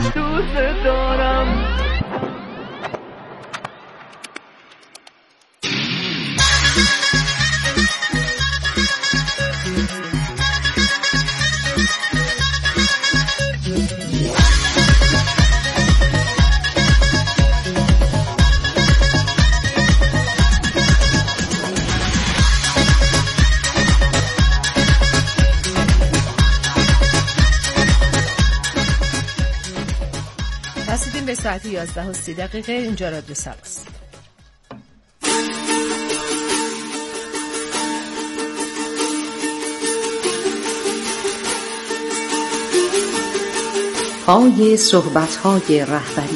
دوست دارم. رسیدیم به ساعت 11:30 اینجا رادیو سباست. پای صحبت‌های رهبری.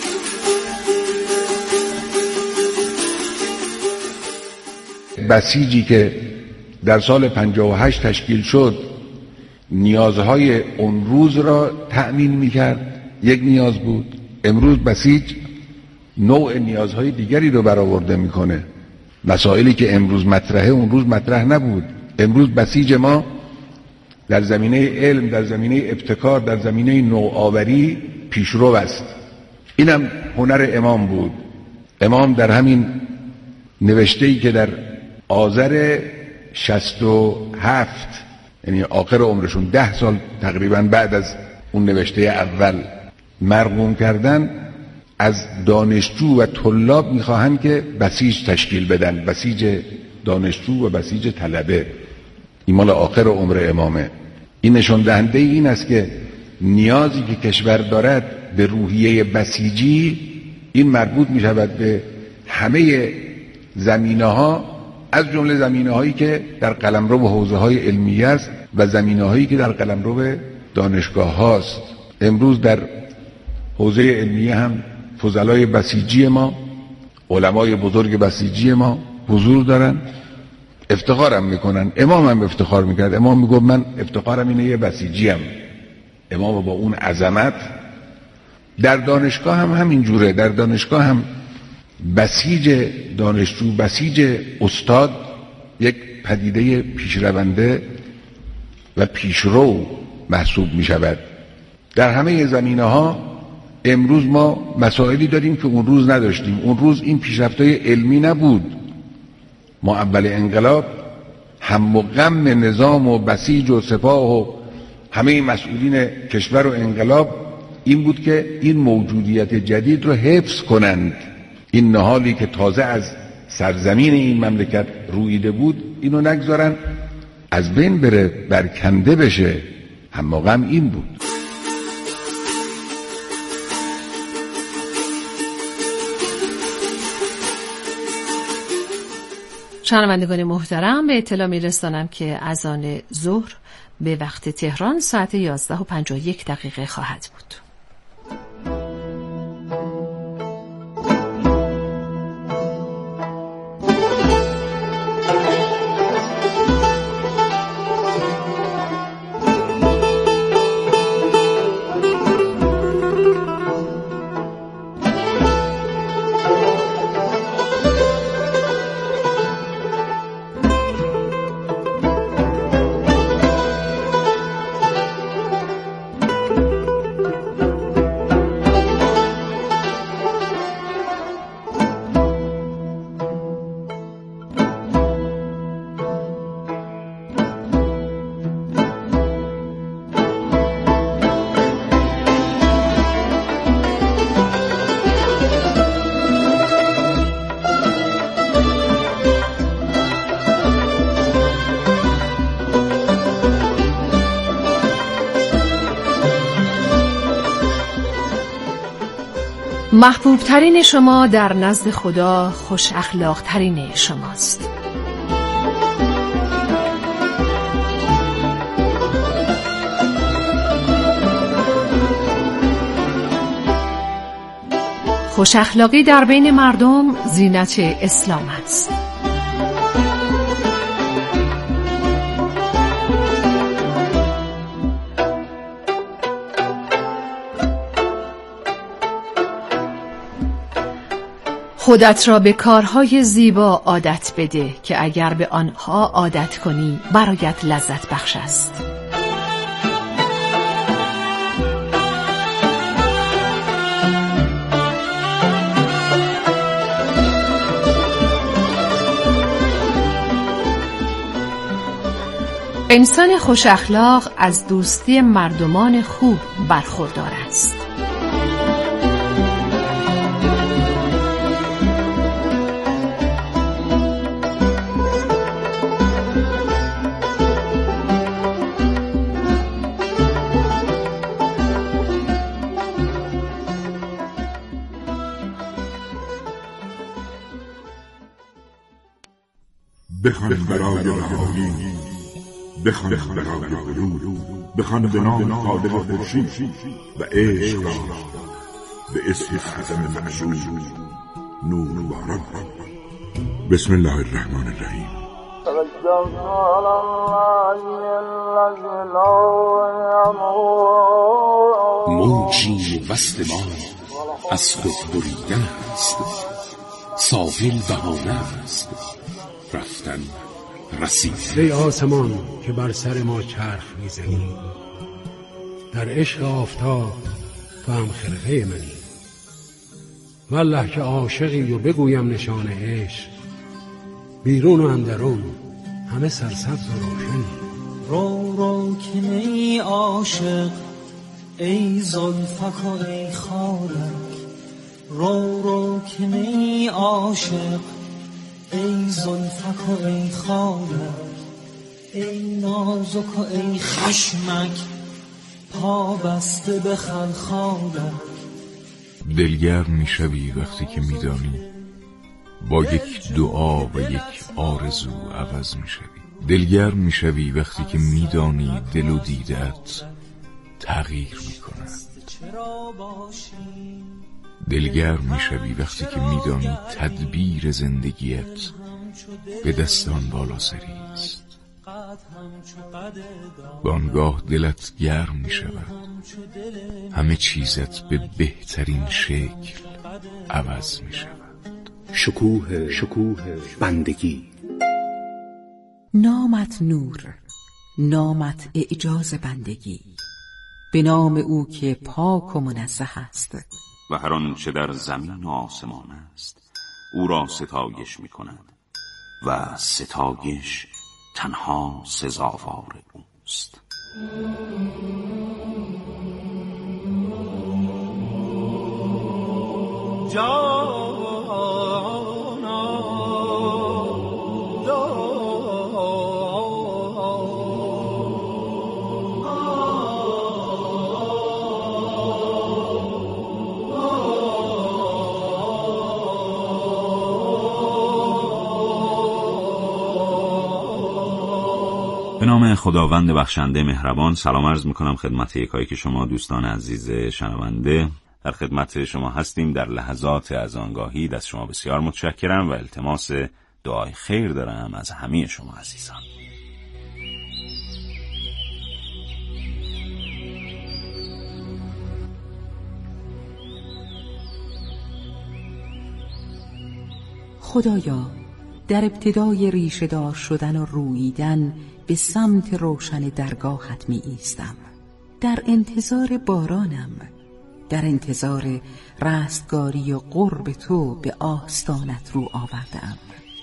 بسیجی که در سال 58 تشکیل شد نیازهای اون روز را تأمین می‌کرد، یک نیاز بود. امروز بسیج نوع نیازهای دیگری رو برآورده میکنه. مسائلی که امروز مطرحه اون روز مطرح نبود. امروز بسیج ما در زمینه علم، در زمینه ابتکار، در زمینه نوآوری پیشرو است. اینم هنر امام بود. امام در همین نوشته‌ای که در آذر 67 یعنی آخر عمرشون 10 سال تقریبا بعد از اون نوشته اول مرقوم کردن، از دانشجو و طلاب میخواهند که بسیج تشکیل بدن، بسیج دانشجو و بسیج طلبه. این مال آخر عمر امامه. این نشان دهنده این است که نیازی که کشور دارد به روحیه بسیجی، این مربوط میشود به همه زمینه‌ها، از جمله زمینه‌هایی که در قلمرو حوزه‌های علمیه است و زمینه‌هایی که در قلمرو دانشگاه هاست. امروز در حوزه علمیه هم فضلای بسیجی ما، علمای بزرگ بسیجی ما حضور دارن، افتخارم میکنن. امام هم افتخار میکرد. امام میگفت من افتخارم اینه یه بسیجیم. امام با اون عظمت. در دانشگاه هم همین جوره. در دانشگاه هم بسیج دانشجو، بسیج استاد یک پدیده پیشرونده و پیشرو محسوب میشود. در همه زمینه‌ها امروز ما مسائلی داریم که اون روز نداشتیم. اون روز این پیشرفت‌های علمی نبود. ما اول انقلاب هم و غم نظام و بسیج و سپاه و همه مسئولین کشور و انقلاب این بود که این موجودیت جدید رو حفظ کنند. این نهالی که تازه از سرزمین این مملکت رویده بود اینو نگذارن از بین بره، برکنده بشه. هم و غم این بود. شنوندگان محترم، به اطلاع میرسانم که اذان ظهر به وقت تهران ساعت 11:51 خواهد بود. محبوب ترین شما در نزد خدا خوش اخلاق ترین شماست. خوش اخلاقی در بین مردم زینت اسلام است. خودت را به کارهای زیبا عادت بده که اگر به آنها عادت کنی برایت لذت بخش است. انسان خوش اخلاق از دوستی مردمان خوب برخوردار است. بخوان برای رهایی، بخوان برای غرور، بخوان به نام خالق خورشید و عشق را به اسم خزم معشوق نور باران. بسم الله الرحمن الرحیم. موجی وصل ما از خود بریدن است، ساحل بهانه است رفتن رسید. ای آسمان که بر سر ما چرخ میزنی، در عشق آفتاب تو هم خرقه منی. والله که عاشقی و بگویم نشان عشق، بیرون و اندرون همه سرسبز و روشنی. رو رو که ای عاشق، ای زلفک و ای خالک، رو رو که ای عاشق، ای زلفک و ای خالک، ای نازک و ای خشمک، پا بسته به خلخالک. دلگرم میشوی وقتی که میدانی با یک دعا و یک آرزو عوض میشوی. دلگرم میشوی وقتی که میدانی دل و دیدت تغییر میکند. دلگرم میشوی وقتی که میدانی تدبیر زندگیت به دستان بالا سری است. بانگاه دلت گرم میشود، همه چیزت به بهترین شکل عوض میشود. شکوه بندگی. نامت نور، نامت اعجاز بندگی، به نام او که پاک و منزه است و هر آنچه در زمین و آسمان است او را ستایش می کند و ستایش تنها سزاوار اوست. به نام خداوند بخشنده مهربان. سلام عرض میکنم خدمت یکایی که شما دوستان عزیز شنونده. در خدمت شما هستیم در لحظات از آنگاهی. دست شما بسیار متشکرم و التماس دعای خیر دارم از همه شما عزیزان. خدایا، در ابتدای ریشه دار شدن و روییدن به سمت روشن درگاهت می ایستم. در انتظار بارانم، در انتظار رستگاری و قرب تو به آستانت رو آوردم.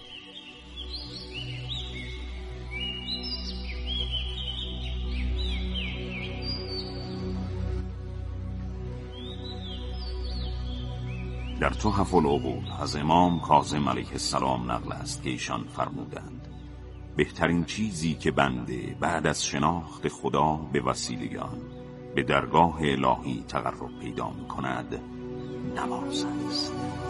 در تحف العقول از امام کاظم علیه السلام نقل است که ایشان فرمودند بهترین چیزی که بنده بعد از شناخت خدا به وسیله آن به درگاه الهی تقرب پیدا می کند نماز است.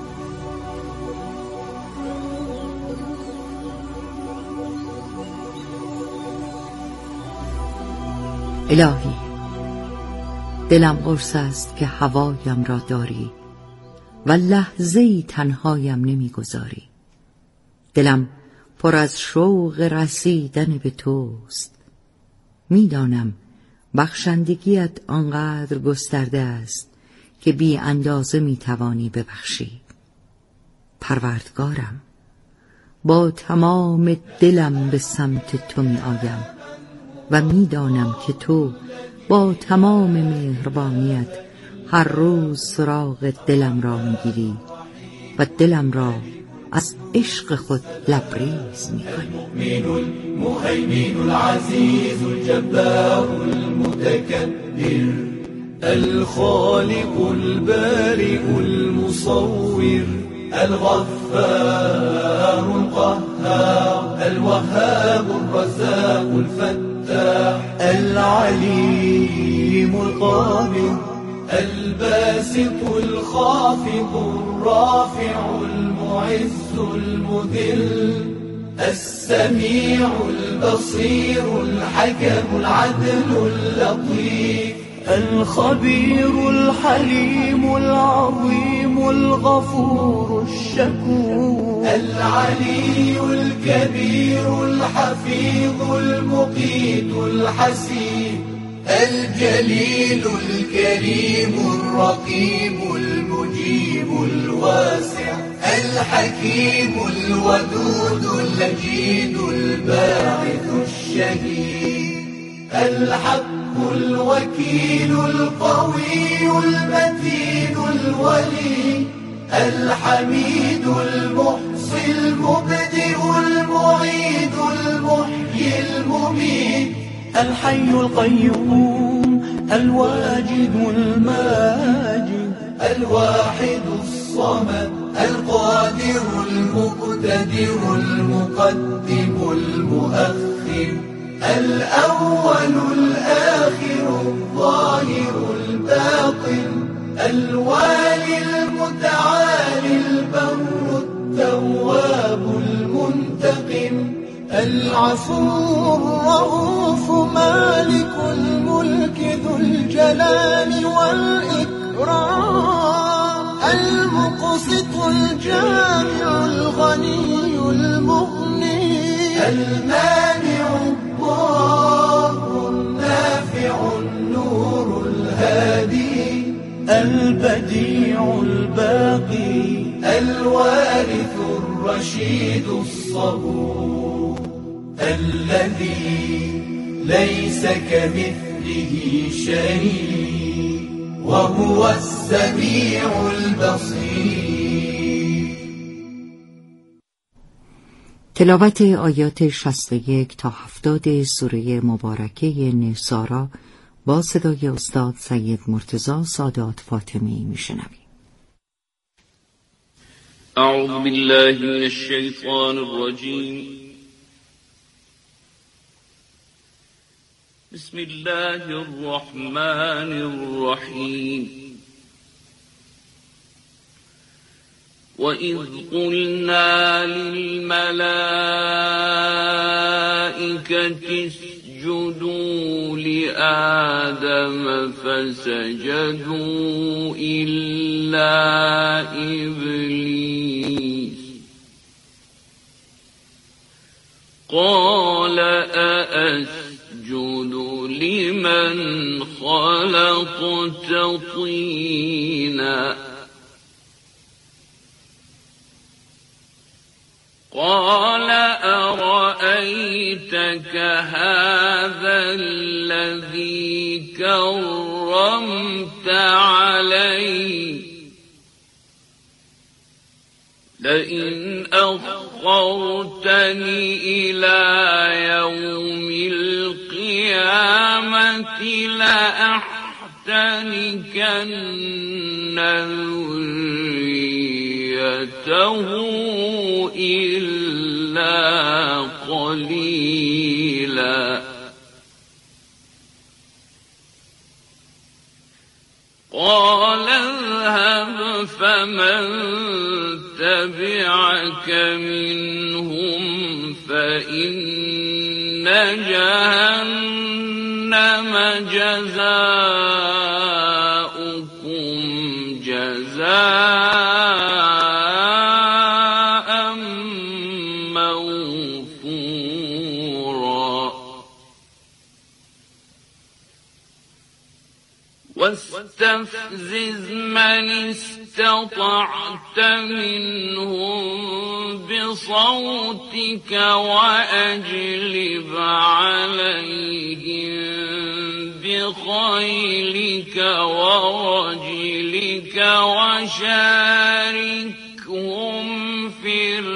الهی، دلم قرص است که هوایم را داری و لحظه‌ای تنهایم نمیگذاری. دلم پر از شوق رسیدن به توست. میدانم بخشندگیت آنقدر گسترده است که بی اندازه میتوانی ببخشی. پروردگارم، با تمام دلم به سمت تو می آیم و میدانم که تو با تمام مهربانیت هر روز سراغ دلم را میگیری و دلم را از عشق خود لبریز می‌کنی. المؤمن المهيمن العزيز الجبار المتكبر الخالق البارئ المصور الغفار القهار الوهاب الرزاق الفتاح العليم القابض الباسط الخافض الرافع المعز المذل السميع البصير الحكم العدل اللطيف الخبير الحليم العظيم الغفور الشكور العلي الكبير الحفيظ المقيت الحسيب الجليل الكريم الرقيب المجيب الواسع الحكيم الودود اللجيد الباعث الشهيد الحق الوكيل القوي المتين الولي الحميد المحصي المبدئ المعيد المحيي المميت الحي القيوم الواجد الماجد الواحد الصمد القادر المقتدر المقدم المؤخر الأول الآخر الظاهر الباطن الوالي المتعالي البر التواب المنتقم العفو الرؤوف مالك الملك ذو الجلال والإكرام المقسط الجامع الغني المغني المانع الضار النافع النور الهادي البديع الباقي الوارث الرشيد الصبور الذي ليس كمثله شيء وهو السميع البصير. تلاوت آیات 61 تا 70 سوره مبارکه نسارا با صدای استاد سید مرتضی سادات فاطمی میشنویم. اعوذ بالله من الشیطان الرجیم. بسم الله الرحمن الرحیم. وَإِذْ قُلْنَا لِلْمَلَائِكَةِ اسْجُدُوا لِآدَمَ فَسَجَدُوا إِلَّا إِبْلِيسَ قَالَ أَأَسْجُدُ لِمَنْ خَلَقْتَ طِينًا قال أرأيتك هذا الذي كرمت علي لئن أخرتني إلى يوم القيامة لأحتنكن ذريته إلا قليلا قال اذهب فمن تبعك منهم فإن جهنم جزاؤكم جزاء موفورا واستفزز من استطعت منهم بصوتك وأجلب عليهم بخيلك ورجلك وشاركهم في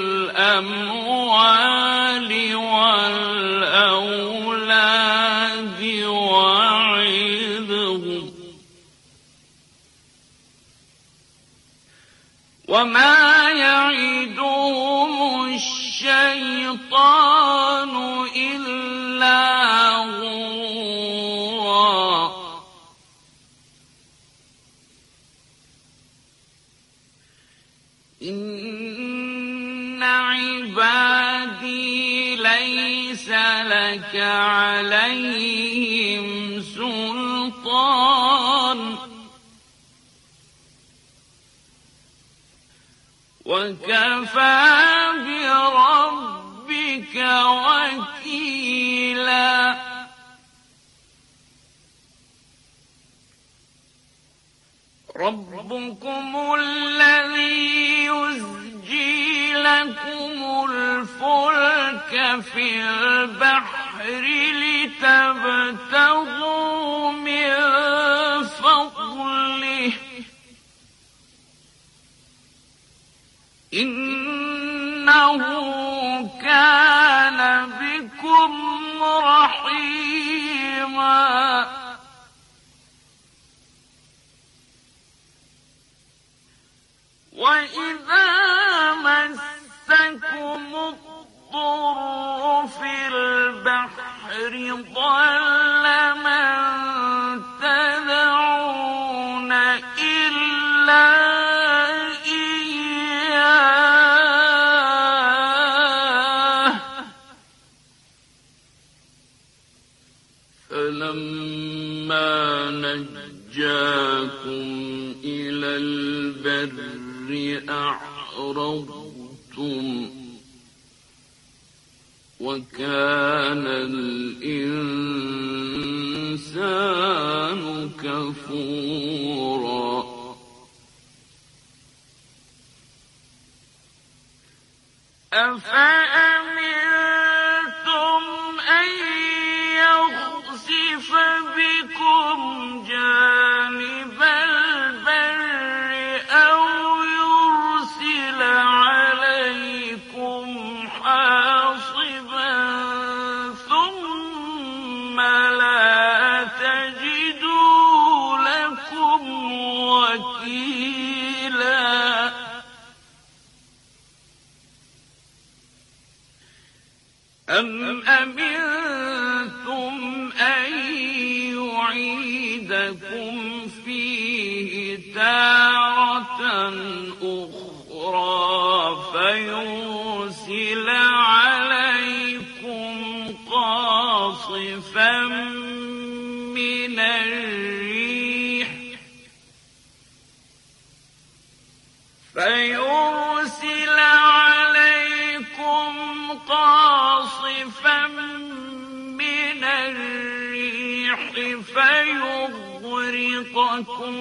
الأموال والأولاد وعظهم وما يعدهم الشيطان إلا غرورا إن عبادي ليس لك عليهم سلطان وكفى بربك وكيلا ربكم الذي يزجي لكم الفلك في البحر لتبتغوا من فضله إنه كان بكم رحيما وإذا مسكم الضر في البحر ضل من تدعون إلا إياه فلما نجاكم إلى البر أعرضتم وكان الإنسان كفورا أفأمنتم أن يخسف بكم جانب البر أو يرسل عليكم حاصبا ثم لا تجدوا لكم وكيلا أم أمنتم أن يعيدكم فيه تارة أخرى فيرسل عليكم قاصفا من الريح فيغرقكم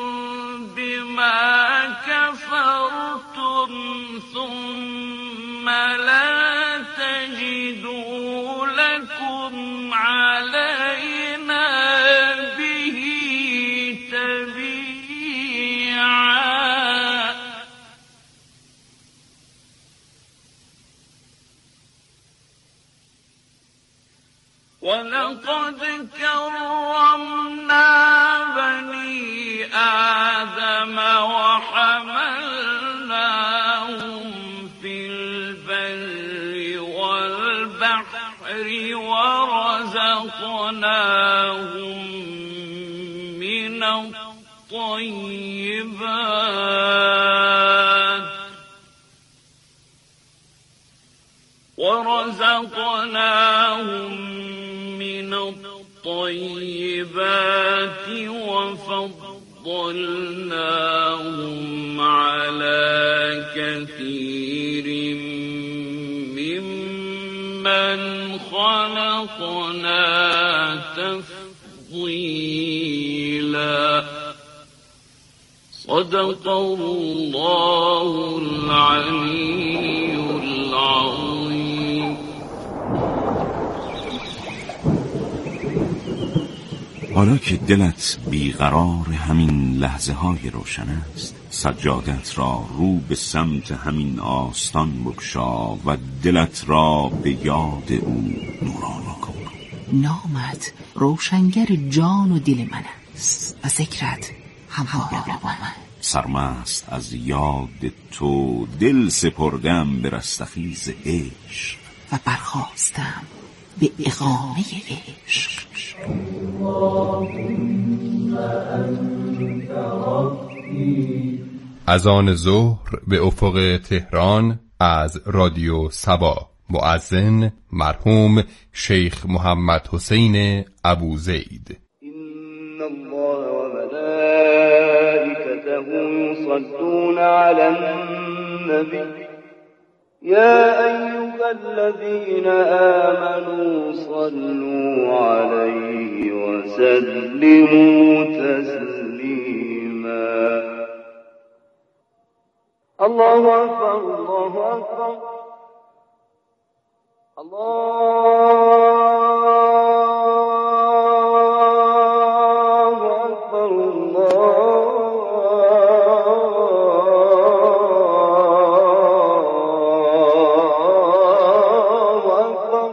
بما كفرتم ثم لا تجدوا لكم علينا به تبيعا ولقد كرمنا بني آدم وحملناهم في البر والبحر ورزقناهم من الطيبات وفضلناهم على كثير ممن خلقنا تفضيلا صدق الله العلي العظيم. حالا که دلت بیقرار همین لحظه های روشن است، سجادت را رو به سمت همین آستان بکشا و دلت را به یاد او نورانی کن. نامت روشنگر جان و دل من است و ذکرت همواره با من. سرمست از یاد تو دل سپردم به رستخیز عشق و برخواستم به اقامه عشق. اذان ظهر به افق تهران از رادیو صبا. مؤذن مرحوم شیخ محمد حسین ابوزید. إن الله وملائكته يصلون على النبي يا أيها الذين آمنوا صلوا عليه وسلموا تسليما. الله أكبر الله أكبر الله أكبر الله أكبر.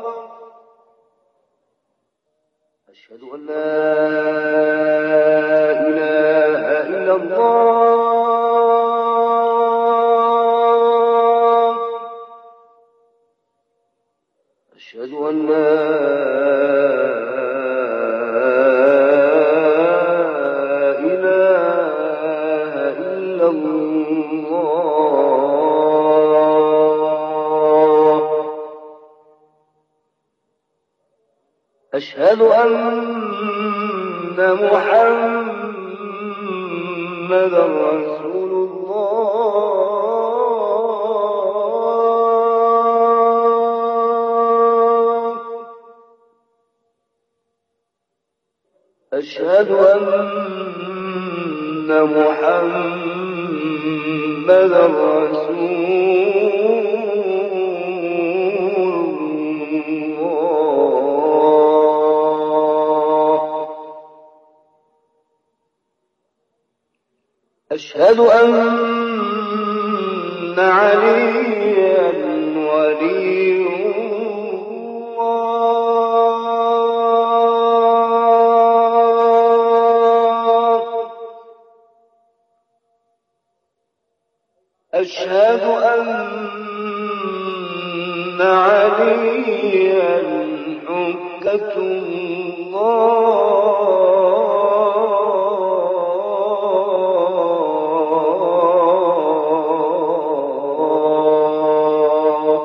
أشهد أن لا إله إلا الله. أشهد أن لا إله إلا الله. أشهد أن محمدا رسول الله. أشهد أن محمدا رسول الله. أشهد أن عليا ولي الله. أشهد أن عليا حجة الله.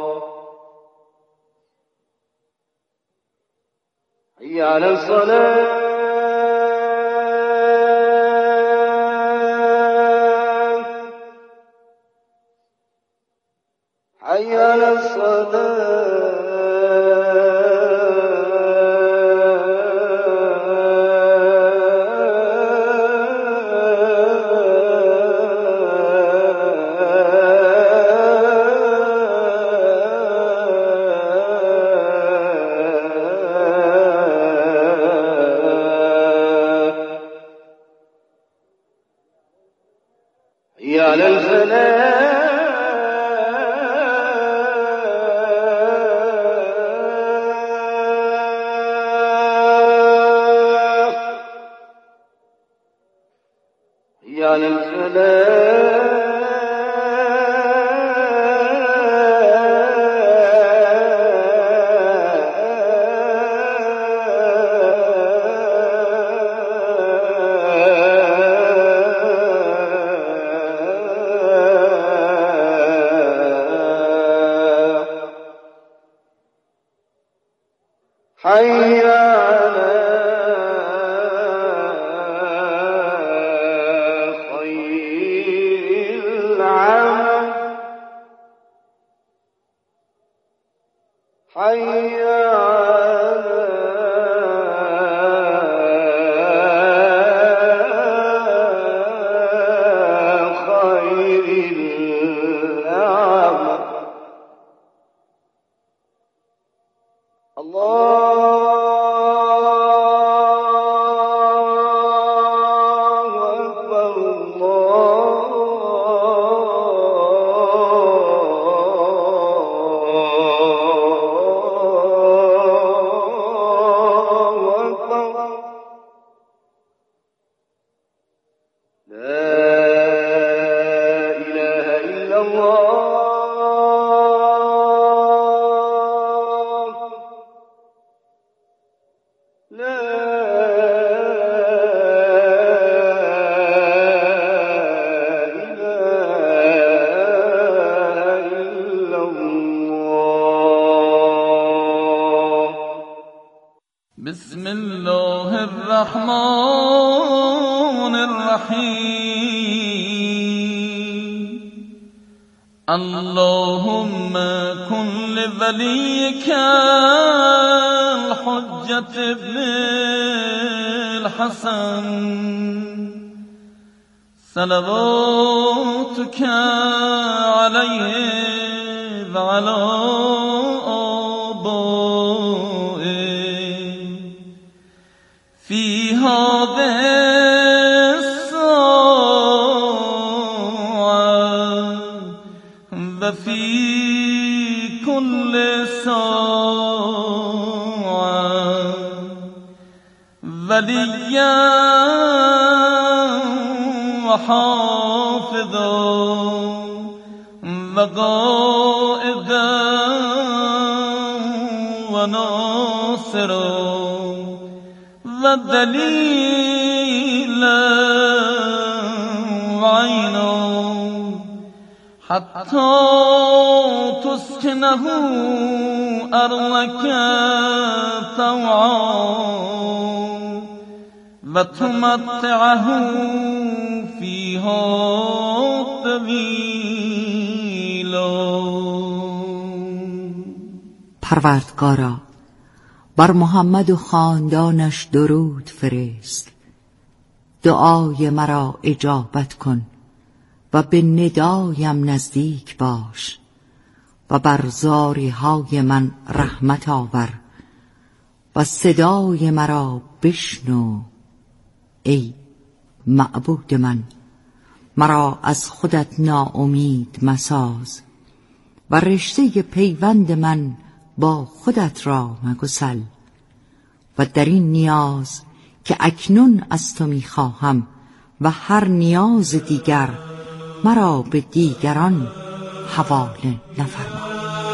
حي على الصلاة. حي على الصلاة. حي على الفلاح. حي على الفلاح. حي على خير العمل. حي على خير العمل. الله إله إلا الله لا إله إلا الله بسم الله الرحمن الرحيم اللهم كن لوليك الحجة ابن الحسن صلواتك عليه وعلى آبائه في هذه الساعة وفي كل ساعة وليا وحافظا وقائدا وناصرا ودليلا وعينا حتى تسكنه أرضك طوعا وتمتعه فيها طويلا. پروردگارا بر محمد و خاندانش درود فرست، دعای مرا اجابت کن و به ندایم نزدیک باش و بر زاری های من رحمت آور و صدای مرا بشنو. ای معبود من، مرا از خودت ناامید مساز و رشته پیوند من با خودت را مگسل و در این نیاز که اکنون از تو میخواهم و هر نیاز دیگر مرا به دیگران حواله نفرما.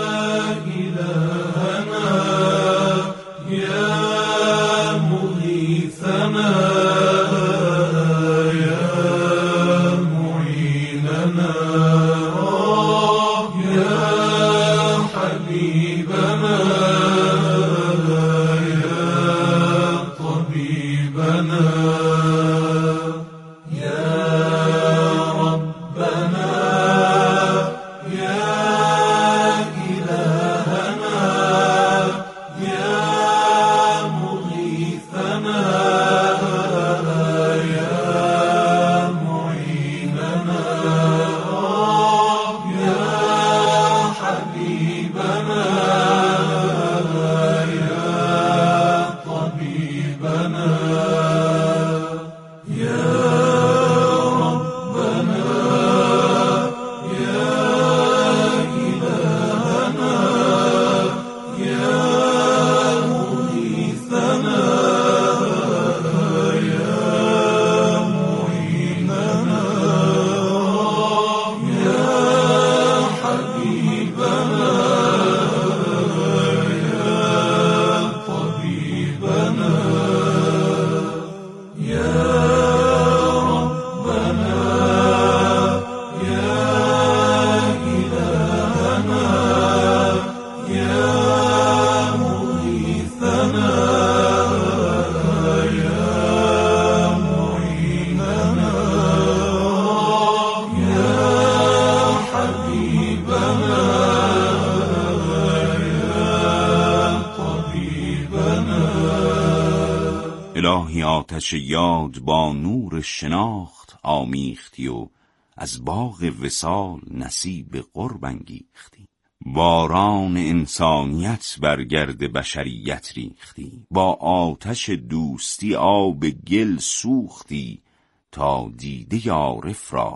الهی آتش یاد با نور شناخت آمیختی و از باغ وصال نصیب قرب انگیختی. باران انسانیت بر گرد بشریت ریختی، با آتش دوستی آب گل سوختی تا دیده عارف را